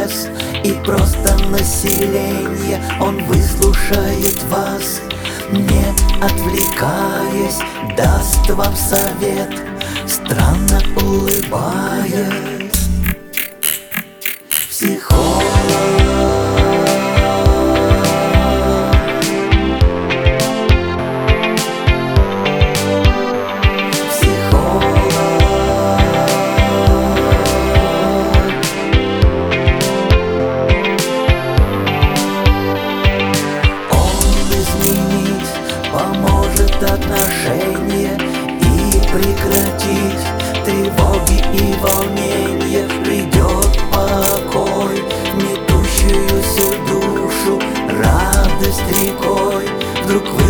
вас и просто население, он выслушает вас, не отвлекаясь, даст вам совет, странно улыбаясь. Психолог. Поможет отношения и прекратить тревоги и волнения. Придет покой в метущуюся душу, радость рекой вдруг